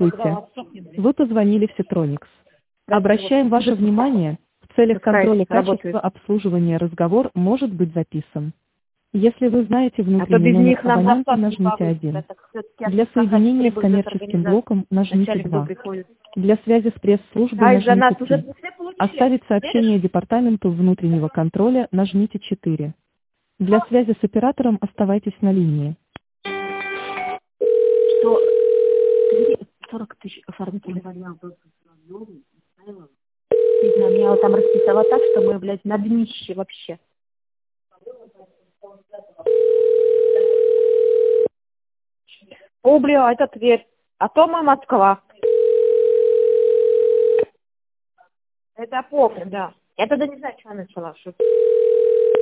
Здравствуйте. Вы позвонили в Ситроникс. Обращаем ваше внимание, в целях контроля качества обслуживания разговор может быть записан. Если вы знаете внутренний номер абонента, нажмите 1. Для соединения с коммерческим блоком нажмите 2. Для связи с пресс-службой нажмите 3. Оставить сообщение департаменту внутреннего контроля нажмите 4. Для связи с оператором оставайтесь на линии. 40 тысяч оформителей. Меня его там расписала так, что мы, блядь, на днище вообще. О, бля, это Тверь. А то мы Москва. Это помню, да. Я тогда не знаю, что она начала.